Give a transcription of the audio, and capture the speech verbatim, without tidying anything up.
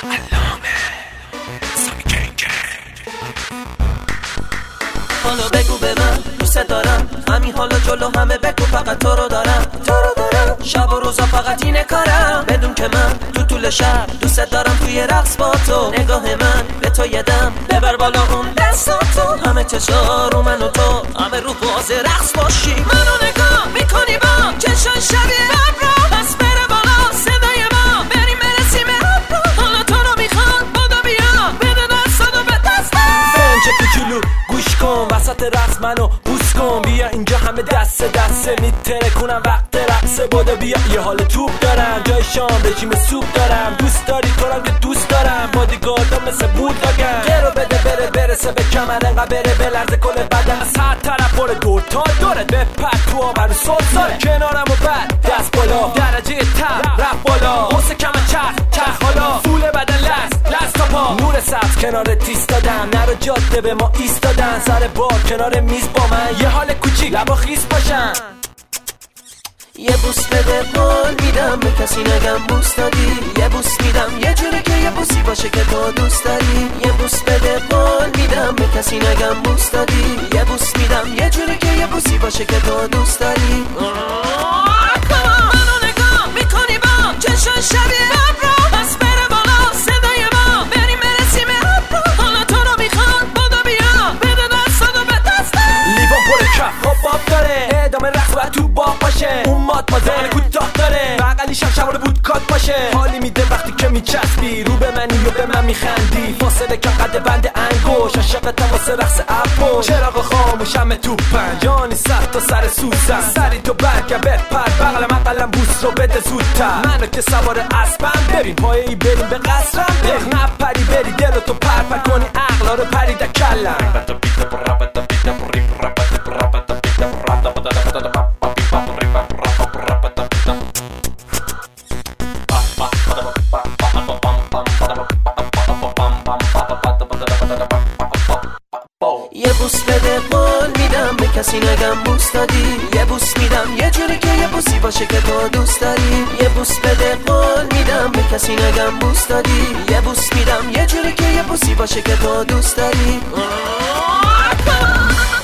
حالا بگو به من دوست دارم، همین حالا جلو همه بگو فقط تو رو دارم، تو رو دارم. شب و روزا فقط اینه کارم، بدون که من تو طول شب دوست دارم توی رقص با تو. نگاه من به تو یدم، ببر بالا اون دستاتو، همه چشا رو من و تو، همه رو باز رقص باشی. منو نگاه میکنی با چشان شبیه ابرا، پس بره بالا صدای ما، بریم برسیم ابرا. حالا تو رو میخوام بودو بیا، بده دستاتو به دستم. فنج کوچولو گوش کن، وسط رقص منو بوس کن، بیا اینجا همه دست دسته میتره کنم وقت رقصه. بودو بیا یه حال توپ دارم، جای شام رژیم سوپ دارم، دوست داری تو رو که دوست دارم، بادیگاردم مثل بولداگم. گرو بده بره برسه به کمر، انقدر بره بلرزه کل بدن، از هر طرف بره دور تا دورت بپر تو آبرو سلسله. کنارم و بعد دست بالا، درجه تر رفت بالا، حسه کم چرخ چرخ حالا، فول بدن لرز لرز تا پا، نور سبز کنار تیز دادم، نرو جاده به ما ایستادن، سر بار کنار میز با من، یه حال کوچیک لبا خیس باشن. یه بوس بده قول میدم به کسی نگم بوس دادی، یه بوس میدم یه جوری که یه بوسی باشه که تو دوست داری. یه بوس بده قول میدم به کسی نگم بوس دادی، یه بوس میدم یه جوری که یه بوسی باشه که تو دوست داری. منو نگاه میکنی با چشان شبیه ابرا، پس بره بالا صدای ما، بریم برسیم ابرا. حالا تو رو میخوام بودو بیا، بده دستاتو به دستم. لیوان پر کف هاپ هاپ داره، ادامه رقص باید تو باق باشه، اون مات مازن کوتاه داره، بغلیش هم شواره بود کات باشه. حالی میده وقتی که میچسبی رو به منی و به من میخندی، فاصله کم قد بند انگوش، عاشقتم واسه رقص اپو. چراغ خاموشم تو پنجانی صد تا سر سوزن، سری تو برگم بپر بغل من قلم بوس رو بده زودتر. منو که سوار اسبم ببین پایه‌ای بریم به قصرم، بخ نپری بری دلو تو پر پر کنی عقلا رو پری در کلم. یه بوس بده قول میدم به کسی نگم بوس دادی، یه بوس میدم یه جوری که یه بوسی باشه که تو دوست داری. یه بوس بده قول میدم به کسی نگم بوس دادی، یه بوس میدم یه جوری که یه بوسی باشه که تو دوست داری.